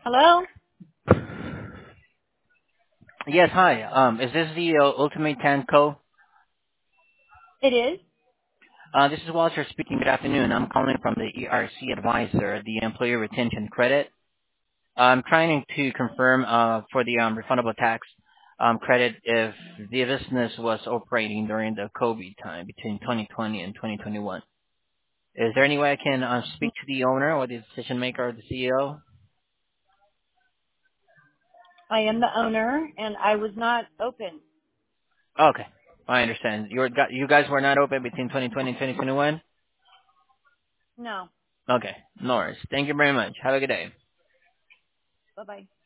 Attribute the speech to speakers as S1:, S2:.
S1: Hello?
S2: Yes, hi. Is this the Ultimate Tanco?
S1: It is?
S2: This is Walter speaking. Good afternoon. I'm calling from the ERC Advisor, the Employee Retention Credit. I'm trying to confirm for the refundable tax credit if the business was operating during the COVID time between 2020 and 2021. Is there any way I can speak to the owner or the decision maker or the CEO?
S1: I am the owner and I was not open.
S2: Okay, I understand. You guys were not open between 2020 and 2021?
S1: No.
S2: Okay, no worries. Thank you very much. Have a good day.
S1: Bye bye.